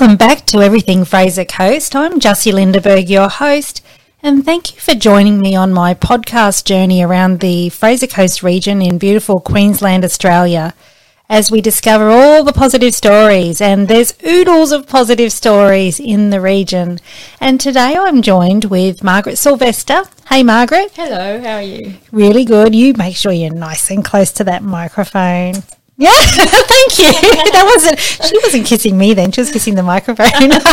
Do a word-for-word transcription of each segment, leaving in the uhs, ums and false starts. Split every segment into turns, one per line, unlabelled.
Welcome back to Everything Fraser Coast. I'm Jussie Lindeberg, your host, and thank you for joining me on my podcast journey around the Fraser Coast region in beautiful Queensland, Australia, as we discover all the positive stories, and there's oodles of positive stories in the region. And today I'm joined with Margaret Sylvester. Hey, Margaret.
Hello, how are you?
Really good. You make sure you're nice and close to that microphone. Yeah, thank you. That wasn't, she wasn't kissing me then, she was kissing the microphone.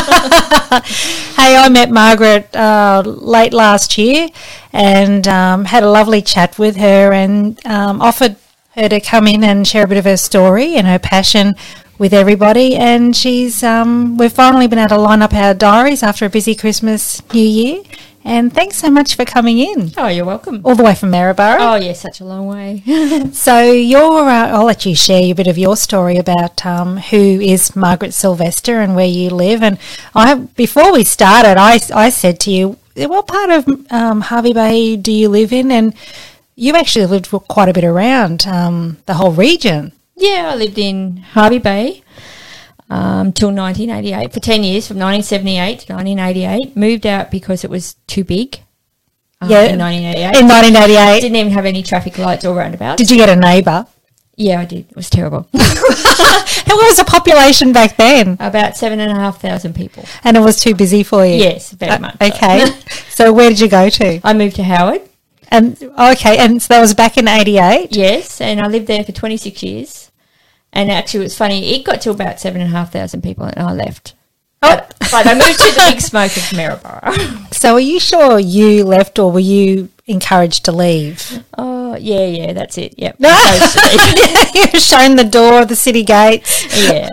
Hey, I met Margaret uh, late last year and um, had a lovely chat with her and um, offered her to come in and share a bit of her story and her passion with everybody. And she's, um, we've finally been able to line up our diaries after a busy Christmas, New Year. And thanks so much for coming in.
Oh, you're welcome.
All the way from Maryborough.
Oh, yeah, such a long way.
So you're, uh, I'll let you share a bit of your story about um, who is Margaret Sylvester and where you live. And I, before we started, I, I said to you, what part of um, Hervey Bay do you live in? And you've actually lived for quite a bit around um, the whole region.
Yeah, I lived in Hervey Bay um, till nineteen eighty-eight, for ten years, from nineteen seventy-eight to nineteen eighty-eight. Moved out because it was too big um,
yeah,
in nineteen eighty-eight.
In nineteen eighty-eight.
Didn't even have any traffic lights or roundabouts.
Did you get a neighbour?
Yeah, I did. It was terrible.
How was the population back then?
About seven and a half thousand people.
And it was too busy for you?
Yes, very
uh,
much.
Okay. So. So where did you go to?
I moved to Howard.
And okay, and so that was back in eighty-eight?
Yes, and I lived there for twenty-six years. And actually, it was funny, it got to about seven and a half thousand people and I left.
Oh.
But, but I moved to the big smoke of Maryborough.
So are you sure you left or were you encouraged to leave?
Oh, yeah, yeah, that's it, yep.
No. You've shown the door of the city gates.
Yeah,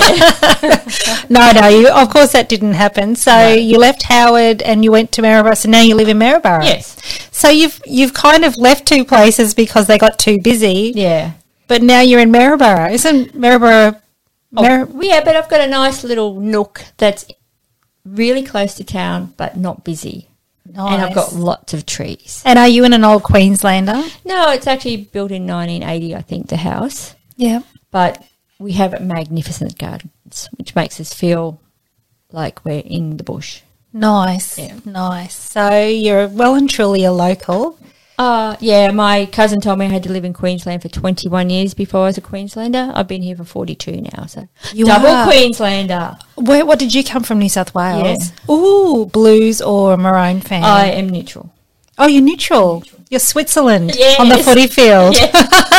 yeah.
no, no, you, of course that didn't happen. So no. You left Howard and you went to Maryborough, so now you live in Maryborough.
Yes.
So you've you've kind of left two places because they got too busy.
Yeah.
But now you're in Maryborough. Isn't Maryborough... Mar-
oh, yeah, but I've got a nice little nook that's really close to town but not busy.
Nice.
And I've got lots of trees.
And are you in an old Queenslander?
No, it's actually built in nineteen eighty, I think, the house.
Yeah.
But we have magnificent gardens, which makes us feel like we're in the bush.
Nice,
yeah.
nice. So you're well and truly a local.
Uh, yeah, my cousin told me I had to live in Queensland for twenty-one years before I was a Queenslander. I've been here for forty-two now, so
you
double
are.
Queenslander.
Where? What did you come from, New South Wales?
Yes.
Ooh, Blues or Maroon fan?
I am neutral.
Oh, you're neutral. neutral. You're Switzerland
yes.
on the footy field.
Yes.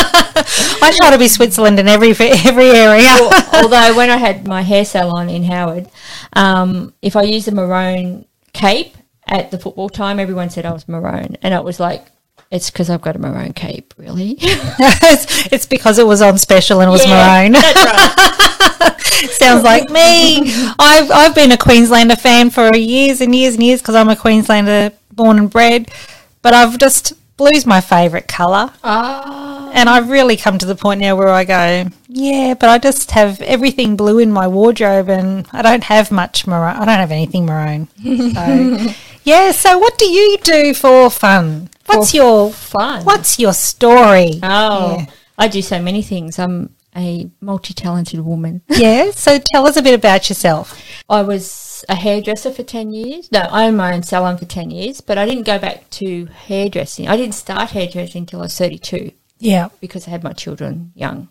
I try to be Switzerland in every every area.
Well, although when I had my hair salon in Howard, um, if I used a maroon cape at the football time, everyone said I was maroon, and it was like, it's because I've got a maroon cape, really.
it's, it's because it was on special and it was
yeah,
maroon.
That's right.
Sounds like me. I've I've been a Queenslander fan for years and years and years because I'm a Queenslander born and bred. But I've just, blue's my favourite colour.
Ah.
And I've really come to the point now where I go, yeah, but I just have everything blue in my wardrobe and I don't have much maroon. I don't have anything maroon. So, yeah, so what do you do for fun? What's
for
your
fun?
What's your story?
Oh,
yeah.
I do so many things. I'm a multi-talented woman.
Yeah, so tell us a bit about yourself.
I was a hairdresser for ten years. No, I owned my own salon for ten years, but I didn't go back to hairdressing. I didn't start hairdressing until I was thirty-two.
Yeah.
Because I had my children young.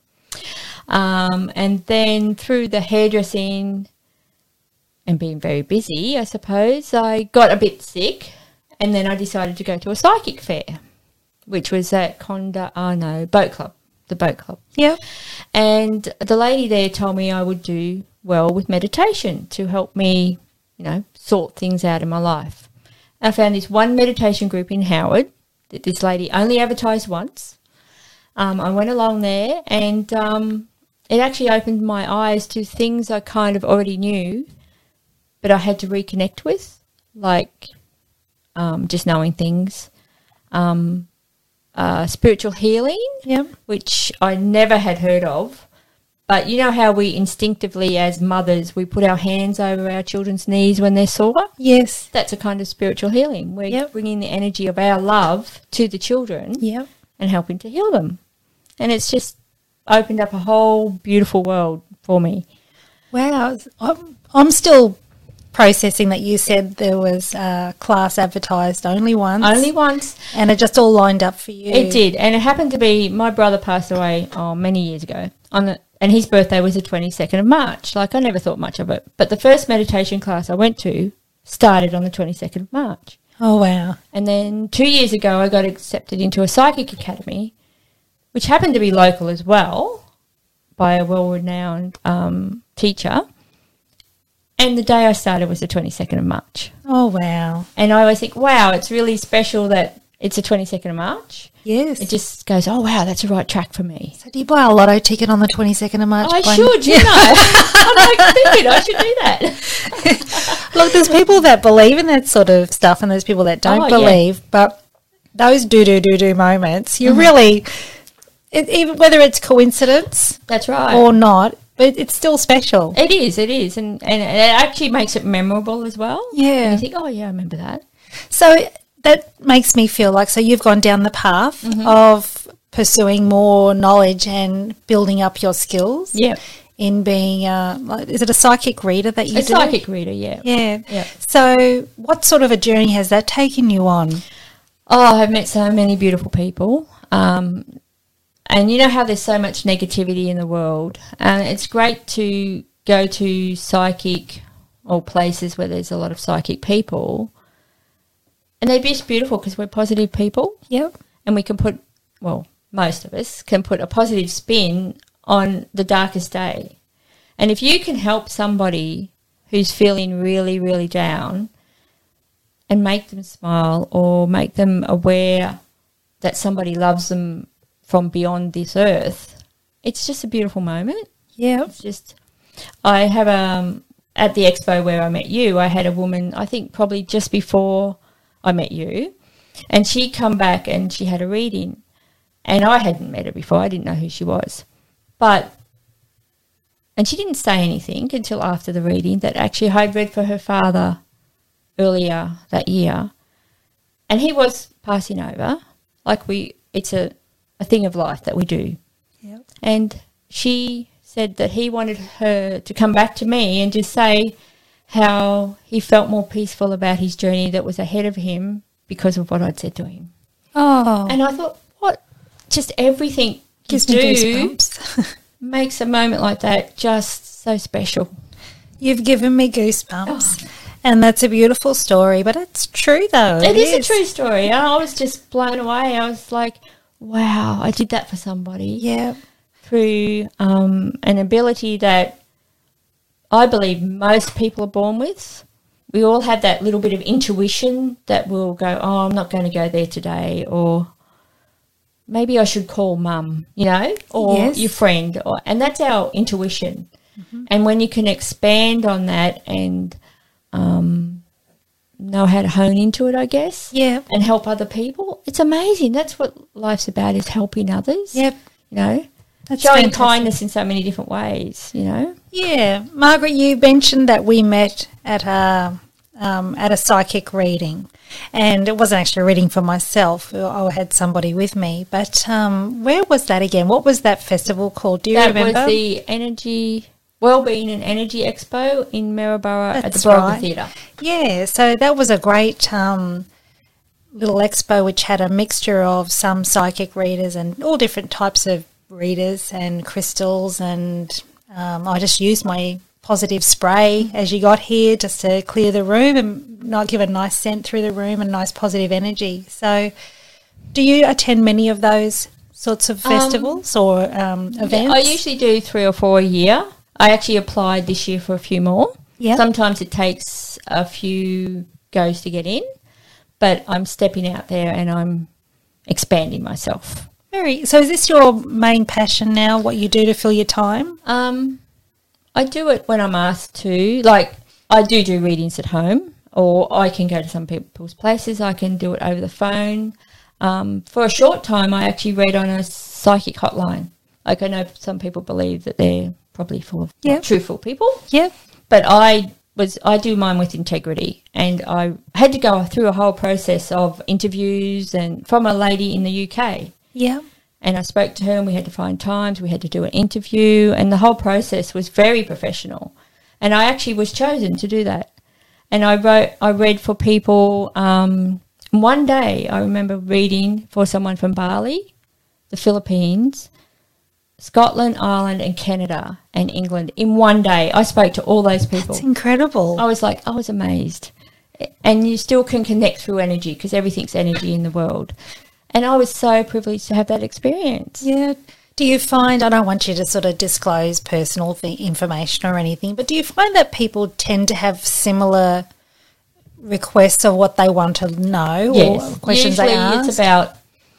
Um, and then through the hairdressing and being very busy, I suppose, I got a bit sick and then I decided to go to a psychic fair, which was at Conda, oh no, Boat Club, the Boat Club.
Yeah.
And the lady there told me I would do well with meditation to help me, you know, sort things out in my life. I found this one meditation group in Howard that this lady only advertised once. Um, I went along there and um, it actually opened my eyes to things I kind of already knew, but I had to reconnect with, like um, just knowing things. Um, uh, spiritual healing,
yep.
which I never had heard of. But you know how we instinctively as mothers, we put our hands over our children's knees when they're sore?
Yes.
That's a kind of spiritual healing. We're
yep.
bringing the energy of our love to the children
yep.
and helping to heal them. And it's just opened up a whole beautiful world for me.
Wow. I'm, I'm still processing that you said there was a class advertised only once.
Only once.
And it just all lined up for you.
It did. And it happened to be my brother passed away oh, many years ago. On the, and his birthday was the twenty-second of March. Like, I never thought much of it. But the first meditation class I went to started on the twenty-second of March.
Oh, wow.
And then two years ago I got accepted into a psychic academy, which happened to be local as well, by a well-renowned um, teacher. And the day I started was the twenty-second of March.
Oh, wow.
And I always think, wow, it's really special that it's the twenty-second of March.
Yes.
It just goes, oh, wow, that's the right track for me.
So do you buy a lotto ticket on the twenty-second of March?
I
Gwen?
should, you know. I'm like thinking I should do that.
Look, there's people that believe in that sort of stuff and there's people that don't
Oh, yeah.
believe. But those do-do-do-do moments, you
Mm-hmm.
really, it, even whether it's coincidence
That's right.
or not, but it's still special.
It is, it is. And, and it actually makes it memorable as well.
Yeah.
And you think, oh, yeah, I remember that.
So that makes me feel like, so you've gone down the path
Mm-hmm.
of pursuing more knowledge and building up your skills
Yeah.
in being, uh, like, is it a psychic reader that you
A
do?
psychic reader, yeah.
Yeah.
Yeah.
So what sort of a journey has that taken you on?
Oh, I've met so many beautiful people. Um, and you know how there's so much negativity in the world. And it's great to go to psychic or places where there's a lot of psychic people. And they're just beautiful because we're positive people.
Yep.
And we can put, well, most of us can put a positive spin on the darkest day. And if you can help somebody who's feeling really, really down and make them smile or make them aware that somebody loves them from beyond this earth, it's just a beautiful moment.
Yep.
It's just, I have, um, at the expo where I met you, I had a woman, I think probably just before I met you, and she come back and she had a reading, and I hadn't met her before. I didn't know who she was, but and she didn't say anything until after the reading that actually I'd read for her father earlier that year, and he was passing over. Like we, it's a, a thing of life that we do.
Yep.
And she said that he wanted her to come back to me and just say how he felt more peaceful about his journey that was ahead of him because of what I'd said to him.
Oh.
And I thought, what? Just everything you
Gives me
do
goosebumps.
makes a moment like that just so special.
You've given me goosebumps. And that's a beautiful story, but it's true though.
It is a true story. I was just blown away. I was like, wow, I did that for somebody.
Yeah.
Through um, an ability that I believe most people are born with. We all have that little bit of intuition that will go, oh, I'm not going to go there today, or maybe I should call mum, you know, or
Yes.
your friend. Or, and that's our intuition.
Mm-hmm.
And when you can expand on that and um, know how to hone into it, I guess,
Yeah.
and help other people, it's amazing. That's what life's about, is helping others.
Yep.
You know,
That's
showing
fantastic.
kindness in so many different ways, you know.
Yeah. Margaret, you mentioned that we met at a, um, at a psychic reading, and it wasn't actually a reading for myself. I had somebody with me. But um, where was that again? What was that festival called? Do you
That
remember?
was the Energy, Wellbeing and Energy Expo in Maryborough at the
That's
Borga
right.
Theatre.
Yeah, so that was a great um, little expo which had a mixture of some psychic readers and all different types of readers and crystals, and um, I just used my positive spray as you got here just to clear the room and not give a nice scent through the room and nice positive energy. So do you attend many of those sorts of festivals um, or um, events?
I usually do three or four a year. I actually applied this year for a few more.
Yep.
Sometimes it takes a few goes to get in, but I'm stepping out there and I'm expanding myself.
Very. So is this your main passion now, what you do to fill your time?
Um, I do it when I'm asked to. Like, I do do readings at home, or I can go to some people's places. I can do it over the phone. Um, for a short time, I actually read on a psychic hotline. Like, I know some people believe that they're probably full of
Yep.
truthful people.
Yeah.
But I was I do mine with integrity, and I had to go through a whole process of interviews and from a lady in the U K.
Yeah.
And I spoke to her and we had to find times, we had to do an interview, and the whole process was very professional. And I actually was chosen to do that. And I wrote, I read for people. Um, one day I remember reading for someone from Bali, the Philippines, Scotland, Ireland and Canada and England in one day. I spoke to all those people.
That's incredible.
I was like, I was amazed. And you still can connect through energy because everything's energy in the world. And I was so privileged to have that experience.
Yeah. Do you find, I don't want you to sort of disclose personal information or anything, but do you find that people tend to have similar requests of what they want to know
yes.
or questions
Usually
they ask?
It's about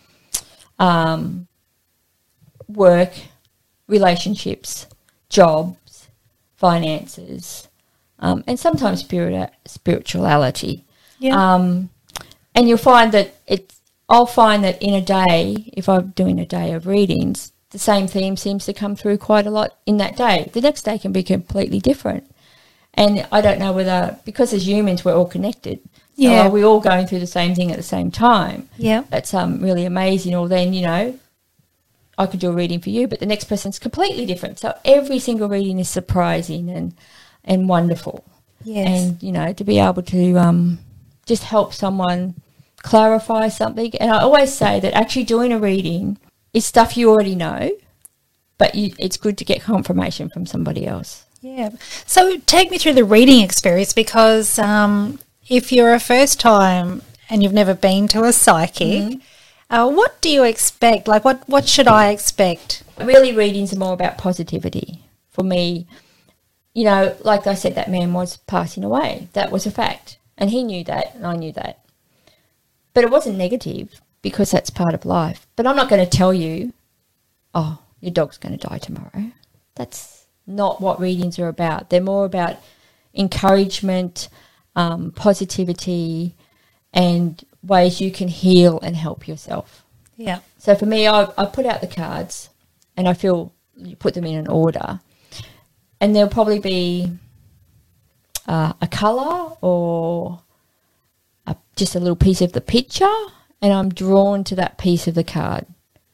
um, work, relationships, jobs, finances, um, and sometimes spirit, spirituality.
Yeah.
Um, and you'll find that it's, I'll find that in a day, if I'm doing a day of readings, the same theme seems to come through quite a lot in that day. The next day can be completely different. And I don't know whether, because as humans we're all connected,
yeah.
so are we all going through the same thing at the same time?
Yeah.
That's um, really amazing. Or then, you know, I could do a reading for you, but the next person's completely different. So every single reading is surprising and, and wonderful.
Yes.
And, you know, to be able to um, just help someone clarify something. And I always say that actually doing a reading is stuff you already know, but you, it's good to get confirmation from somebody else.
Yeah. So take me through the reading experience, because um, if you're a first time and you've never been to a psychic, mm-hmm. uh, what do you expect? Like what, what should I expect?
Really, readings are more about positivity. For me, you know, like I said, that man was passing away. That was a fact. And he knew that and I knew that. But it wasn't negative because that's part of life. But I'm not going to tell you, oh, your dog's going to die tomorrow. That's not what readings are about. They're more about encouragement, um, positivity, and ways you can heal and help yourself.
Yeah.
So for me, I, I put out the cards and I feel you put them in an order. And there'll probably be uh, a colour or a, just a little piece of the picture, and I'm drawn to that piece of the card.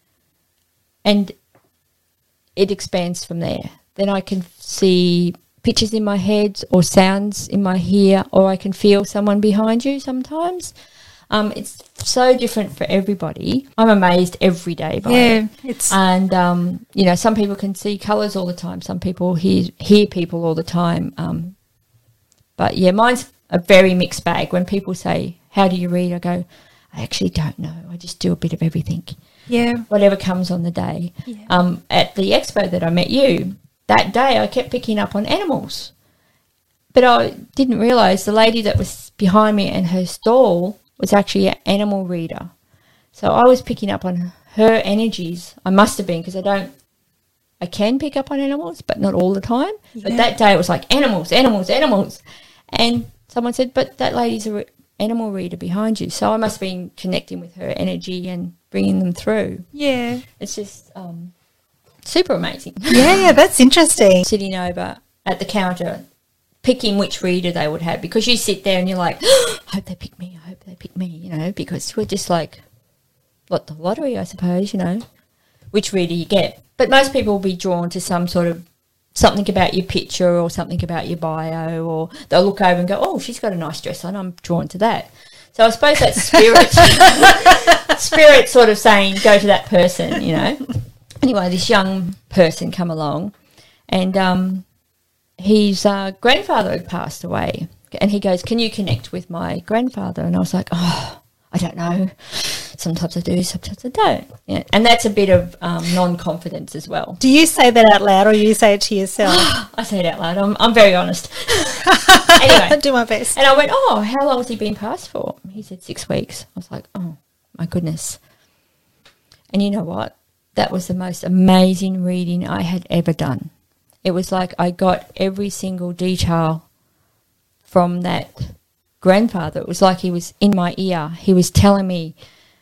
And it expands from there. Then I can see pictures in my head or sounds in my ear, or I can feel someone behind you sometimes. Um, it's so different for everybody. I'm amazed every day by
yeah,
it.
It's
and, um, you know, some people can see colours all the time. Some people hear, hear people all the time. Um, but, yeah, mine's a very mixed bag. When people say, how do you read? I go, I actually don't know. I just do a bit of everything.
Yeah.
Whatever comes on the day.
Yeah.
Um, at the expo that I met you, that day I kept picking up on animals. But I didn't realise the lady that was behind me and her stall was actually an animal reader. So I was picking up on her energies. I must have been, because I don't, I can pick up on animals, but not all the time. Yeah. But that day it was like animals, animals, animals. And someone said, but that lady's an re- animal reader behind you. So I must have been connecting with her energy and bringing them through.
Yeah.
It's just um, super amazing.
Yeah, yeah, that's interesting.
Sitting over at the counter, picking which reader they would have, because you sit there and you're like, oh, I hope they pick me, I hope they pick me, you know, because we're just like, what, the lottery, I suppose, you know, which reader you get. But most people will be drawn to some sort of something about your picture or something about your bio, or they'll look over and go, oh, she's got a nice dress on, I'm drawn to that. So I suppose that's spirit, spirit sort of saying, go to that person, you know. Anyway, this young person come along and um, his uh, grandfather had passed away, and he goes, can you connect with my grandfather? And I was like, oh, I don't know. Sometimes I do, sometimes I don't. Yeah. And that's a bit of um, non-confidence as well.
Do you say that out loud or you say it to yourself?
I say it out loud. I'm, I'm very honest. Anyway.
I do my best.
And I went, oh, how long has he been passed for? He said six weeks. I was like, oh, my goodness. And you know what? That was the most amazing reading I had ever done. It was like I got every single detail from that grandfather. It was like he was in my ear. He was telling me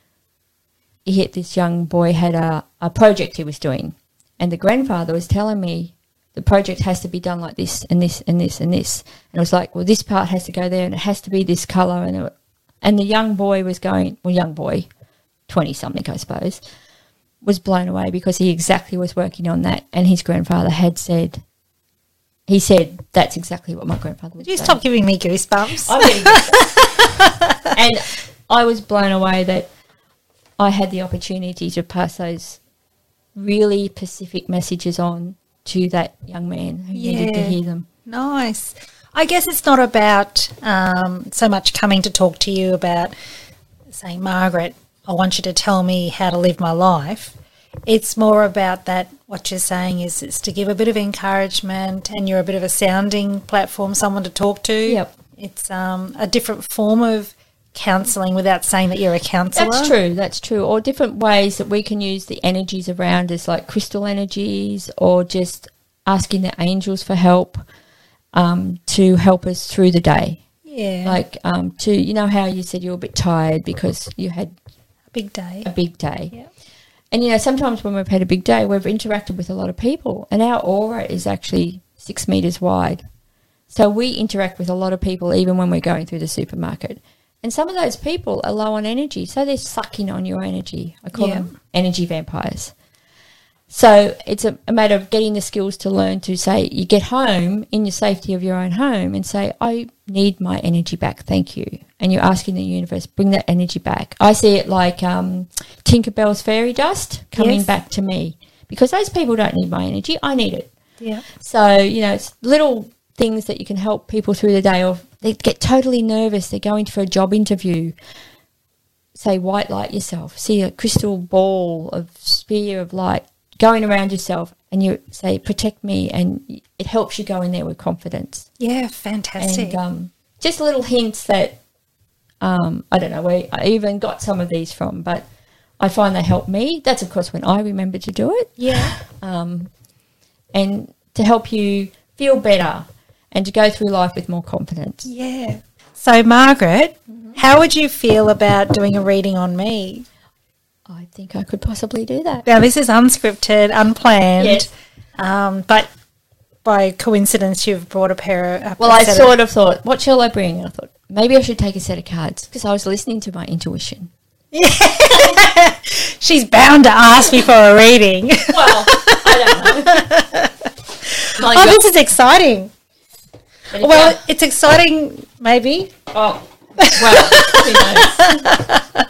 he, this young boy had a, a project he was doing, and the grandfather was telling me the project has to be done like this and this and this and this. And it was like, well, this part has to go there and it has to be this colour. And, it, and the young boy was going, well, young boy, twenty-something, I suppose, was blown away because he exactly was working on that, and his grandfather had said he said that's exactly what my grandfather would
Would you
say.
stop giving me goosebumps?
I'm getting goosebumps. And I was blown away that I had the opportunity to pass those really specific messages on to that young man who needed to
Yeah.
hear them.
Nice. I guess it's not about um, so much coming to talk to you about saying, Margaret, I want you to tell me how to live my life. It's more about that, what you're saying is it's to give a bit of encouragement, and you're a bit of a sounding platform, someone to talk to.
Yep.
It's um, a different form of counselling without saying that you're a counsellor.
That's true, that's true. Or different ways that we can use the energies around us, like crystal energies, or just asking the angels for help um, to help us through the day.
Yeah.
Like um, to, you know how you said you were a bit tired because you had
a big day.
a big day.
Yeah.
And, you know, sometimes when we've had a big day, we've interacted with a lot of people, and our aura is actually six metres wide. So we interact with a lot of people even when we're going through the supermarket. And some of those people are low on energy, so they're sucking on your energy. I call
Yeah.
them energy vampires. So it's a, a matter of getting the skills to learn to say, you get home in your safety of your own home and say, I need my energy back, thank you. And you're asking the universe, bring that energy back. I see it like um, Tinkerbell's fairy dust coming
Yes.
back to me, because those people don't need my energy, I need it.
Yeah.
So, you know, it's little things that you can help people through the day, or they get totally nervous, they're going for a job interview. Say, white light yourself, see a crystal ball of sphere of light going around yourself, and you say, protect me, and it helps you go in there with confidence.
Yeah, fantastic.
And um, just little hints that, um, I don't know where I even got some of these from, but I find they help me. That's, of course, when I remember to do it.
yeah.
Um, and to help you feel better and to go through life with more confidence.
Yeah. So, Margaret, how would you feel about doing a reading on me?
I think I could possibly do that.
Now, this is unscripted, unplanned,
Yes.
um, but by coincidence, you've brought a pair of... a
Well, I
set
sort of thought, what shall I bring? And I thought, maybe I should take a set of cards, because I was listening to my intuition.
She's bound to ask me for a reading.
Well, I don't know. My
Oh,
God.
this is exciting.
But if
Well,
I-
it's exciting, maybe.
oh, well, who knows?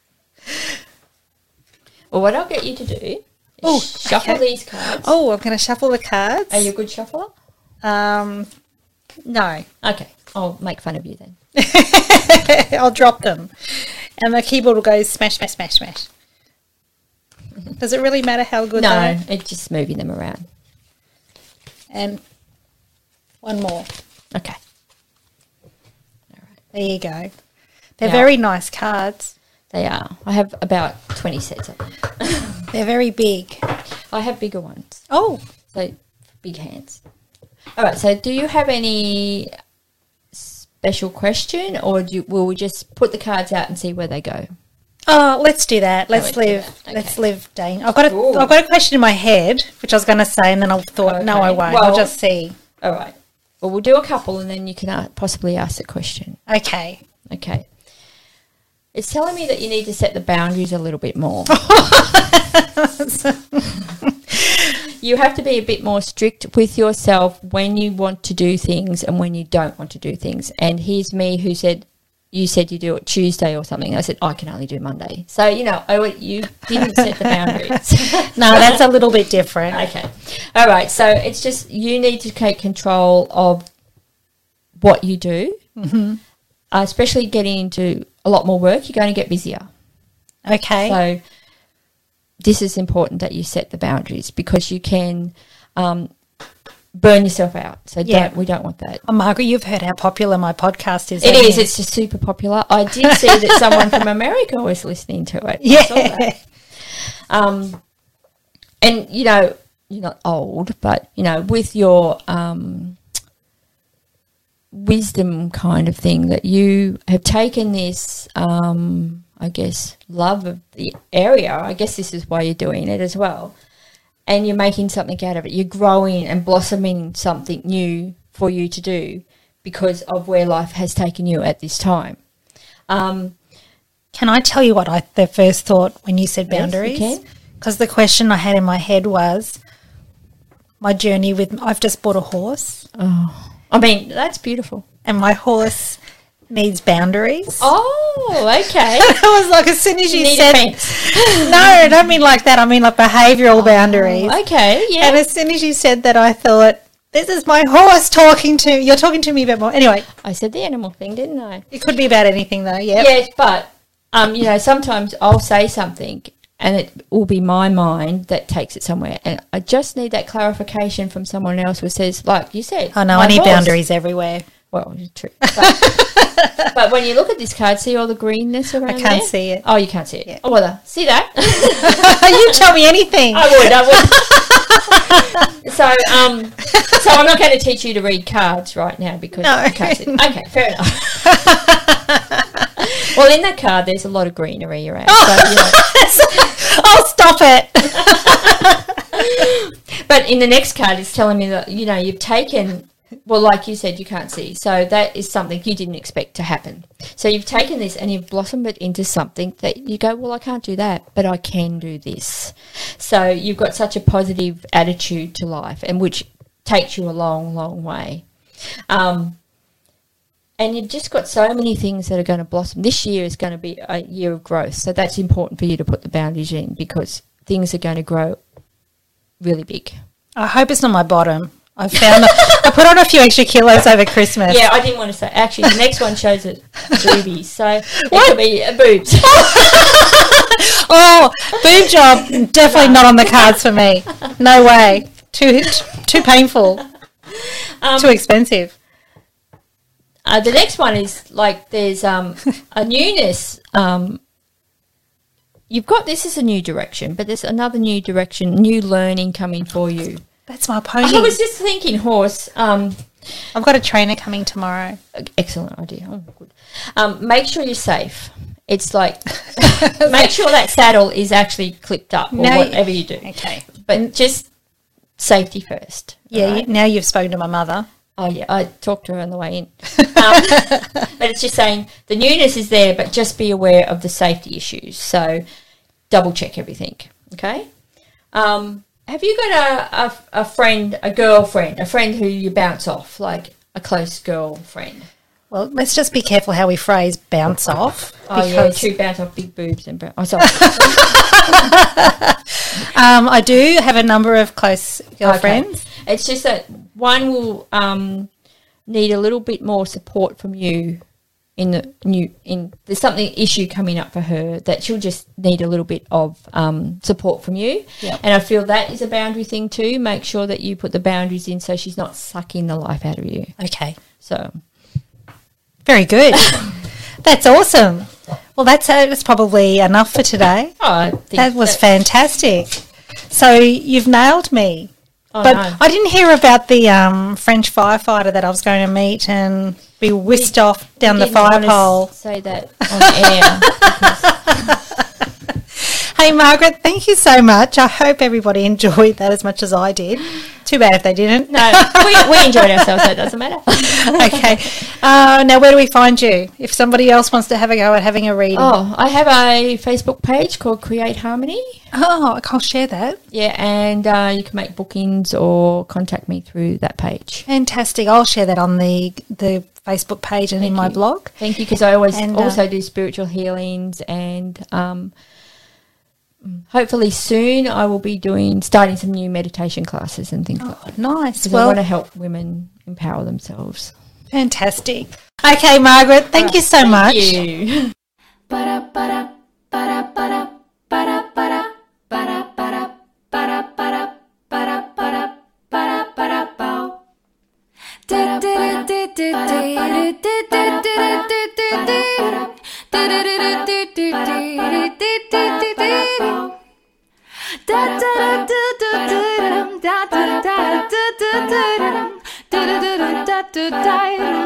Well, what I'll get you to do is
Oh,
shuffle
okay.
these cards.
Oh, I'm going to shuffle the cards.
Are you a good shuffler?
Um, no.
Okay, I'll make fun of you then.
I'll drop them. And the keyboard will go smash, smash, smash, smash. Does it really matter how good they
No,
are?
it's just moving them around.
And one more.
Okay.
There you go. They're
Yeah.
very nice cards.
They are. I have about twenty sets of them.
They're very big.
I have bigger ones,
Oh,
so big hands. All right, so do you have any special question, or do you, will we just put the cards out and see where they go?
oh, let's do that. Let's
let's do
live.
that. Okay.
Let's live, Dane. I've got a,
Ooh.
I've got a question in my head, which I was going to say, and then I thought, no,
Okay.
I won't.
Well-
I'll just see.
All right. Well, we'll do a couple, and then you can uh, possibly ask the question.
Okay.
Okay. It's telling me that you need to set the boundaries a little bit more. You have to be a bit more strict with yourself when you want to do things and when you don't want to do things. And here's me who said, you said you do it Tuesday or something. I said, I can only do Monday. So, you know, I, would- you didn't set the boundaries.
No, that's a little bit different.
Okay. All right. So it's just you need to take control of what you do, mm-hmm. uh, especially getting into a lot more work. You're going to get busier.
Okay.
So this is important that you set the boundaries, because you can um, burn yourself out. So
Yeah.
don't, we don't want that.
Oh, Margaret, you've heard how popular my podcast is.
It
haven't
is.
you?
It's just super popular. I did see that someone from America was listening to it. I saw that.
Yeah.
Um, and, you know, you're not old, but, you know, with your um, wisdom kind of thing, that you have taken this, um, I guess, love of the area. I guess this is why you're doing it as well. And you're making something out of it. You're growing and blossoming something new for you to do because of where life has taken you at this time. Um,
Can I tell you what I the first thought when you said
Yes, you
boundaries?
can.
Because the question I had in my head was, my journey with, I've just bought a horse.
Oh, I mean, that's beautiful.
And my horse needs boundaries.
Oh, okay.
I was like, as soon as you,
You need
said,
a fence.
no, I don't mean like that. I mean like behavioural boundaries.
Okay, yeah.
And as soon as you said that, I thought, this is my horse talking to, you're talking to me about more. Anyway,
I said the animal thing, didn't I?
it could be about anything though, yeah.
Yes, but, um, you know, sometimes I'll say something and it will be my mind that takes it somewhere. And I just need that clarification from someone else who says, like you said.
Oh no,
my
I need
horse.
boundaries everywhere.
Well, true. But, but when you look at this card, see all the greenness around
I can't
there?
see it.
Oh, you can't see it.
Yeah.
Oh, well, see that?
You tell me anything.
I would, I would. so, um, so I'm not going to teach you to read cards right now because
No.
you can't see. Okay, fair enough. Well, in that card, there's a lot of greenery around. So, you know.
Oh, stop it.
But in the next card, it's telling me that, you know, you've taken, well, like you said, you can't see. So that is something you didn't expect to happen. So you've taken this and you've blossomed it into something that you go, well, I can't do that, but I can do this. So you've got such a positive attitude to life, and which takes you a long, long way. Um, and you've just got so many things that are going to blossom. This year is going to be a year of growth. So that's important for you to put the boundaries in because things are going to grow really big.
I hope it's not my bottom. I found that I put on a few extra kilos over Christmas.
Yeah, I didn't want to say. Actually, the next one shows it boobies, so it could be uh, boobs.
Oh, boob job, definitely not on the cards for me. No way. Too too painful.
Um,
Too expensive.
Uh, the next one is like there's um, a newness. Um, you've got this is a new direction, but there's another new direction, new learning coming for you.
That's my pony.
I was just thinking, horse. Um,
I've got a trainer coming tomorrow.
excellent idea. Oh, good. Um, make sure you're safe. It's like make sure that saddle is actually clipped up or
No,
whatever you do.
Okay.
But just safety first.
Yeah,
right?
you, now you've spoken to my mother.
Oh, yeah, I talked to her on the way in. Um, but it's just saying the newness is there, but just be aware of the safety issues. So double check everything, okay? Um, have you got a, a, a friend, a girlfriend, a friend who you bounce off, like a close girlfriend?
Well, let's just be careful how we phrase bounce off.
Oh, yeah, true, bounce off big boobs and bounce. Oh, sorry.
um, I do have a number of close girlfriends.
Okay. It's just that one will um, need a little bit more support from you in the new in there's something issue coming up for her that she'll just need a little bit of um, support from you.
Yep.
And I feel that is a boundary thing too. Make sure that you put the boundaries in so she's not sucking the life out of you.
Okay.
So
very good. That's awesome. Well, that's, uh, that's probably enough for today.
oh, I think
That was
that-
fantastic. So you've nailed me.
oh,
But
no.
I didn't hear about the um, French firefighter that I was going to meet and be whisked off down the
Didn't
fire
want to
pole.
say that on air.
Hey, Margaret, thank you so much. I hope everybody enjoyed that as much as I did. Too bad if they didn't.
No, we, we enjoyed ourselves, so it doesn't matter.
Okay. Uh, now, where do we find you? If somebody else wants to have a go at having a reading.
Oh, I have a Facebook page called Create Harmony.
Oh, I'll share that.
Yeah, and uh, you can make bookings or contact me through that page.
Fantastic. I'll share that on the the Facebook page and in my
you.
blog.
Thank you, because I always
And, uh,
also do spiritual healings, and um, hopefully soon I will be doing starting some new meditation classes and things like that.
Nice.
Because I
Well,
want to help women empower themselves.
fantastic. Okay, Margaret, thank you so much.
Thank you.
Da